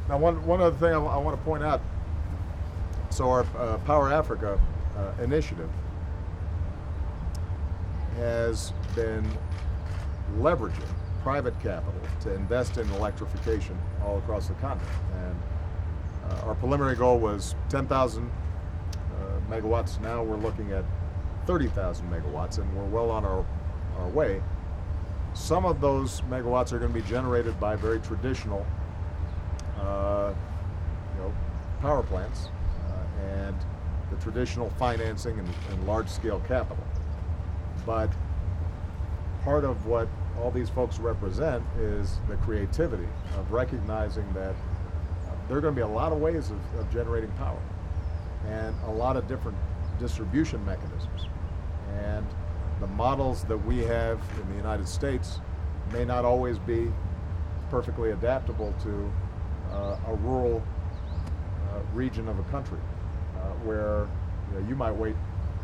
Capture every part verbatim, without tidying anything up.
Now, one, one other thing I, I want to point out, so our uh, Power Africa uh, initiative has been leveraging private capital to invest in electrification all across the continent. And uh, our preliminary goal was ten thousand uh, megawatts. Now we're looking at thirty thousand megawatts, and we're well on our, our way. Some of those megawatts are going to be generated by very traditional uh, you know, power plants uh, and the traditional financing and, and large-scale capital. But part of what all these folks represent is the creativity of recognizing that uh, there are going to be a lot of ways of, of generating power and a lot of different distribution mechanisms. And the models that we have in the United States may not always be perfectly adaptable to uh, a rural uh, region of a country uh, where you know, you might wait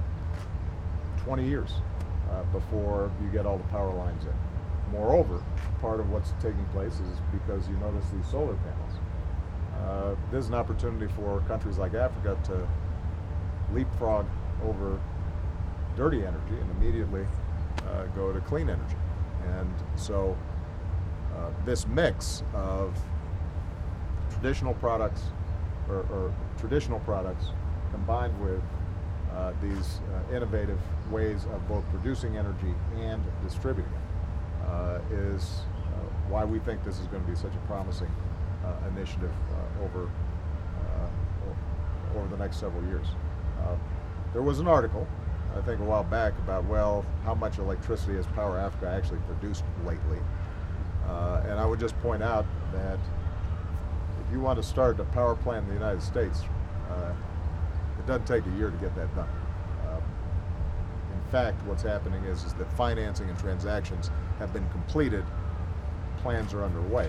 twenty years uh, before you get all the power lines in. Moreover, part of what's taking place is because you notice these solar panels. Uh, there's an opportunity for countries like Africa to leapfrog over dirty energy and immediately uh, go to clean energy. And so uh, this mix of traditional products or, or traditional products combined with uh, these uh, innovative ways of both producing energy and distributing it uh, is uh, why we think this is going to be such a promising uh, initiative uh, over uh, over the next several years. Uh, there was an article, I think a while back, about, well, how much electricity has Power Africa actually produced lately? Uh, and I would just point out that if you want to start a power plant in the United States, uh, it doesn't take a year to get that done. Uh, in fact, what's happening is, is that financing and transactions have been completed, plans are underway,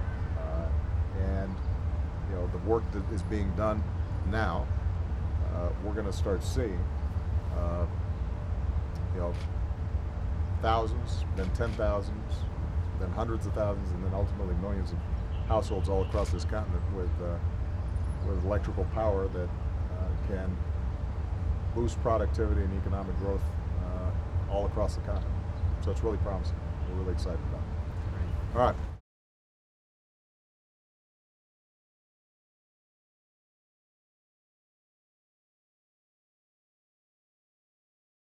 uh, and you know the work that is being done now, uh, we're going to start seeing Uh, you know, thousands, then ten thousands, then hundreds of thousands, and then ultimately millions of households all across this continent with uh, with electrical power that uh, can boost productivity and economic growth uh, all across the continent. So it's really promising. We're really excited about it. All right.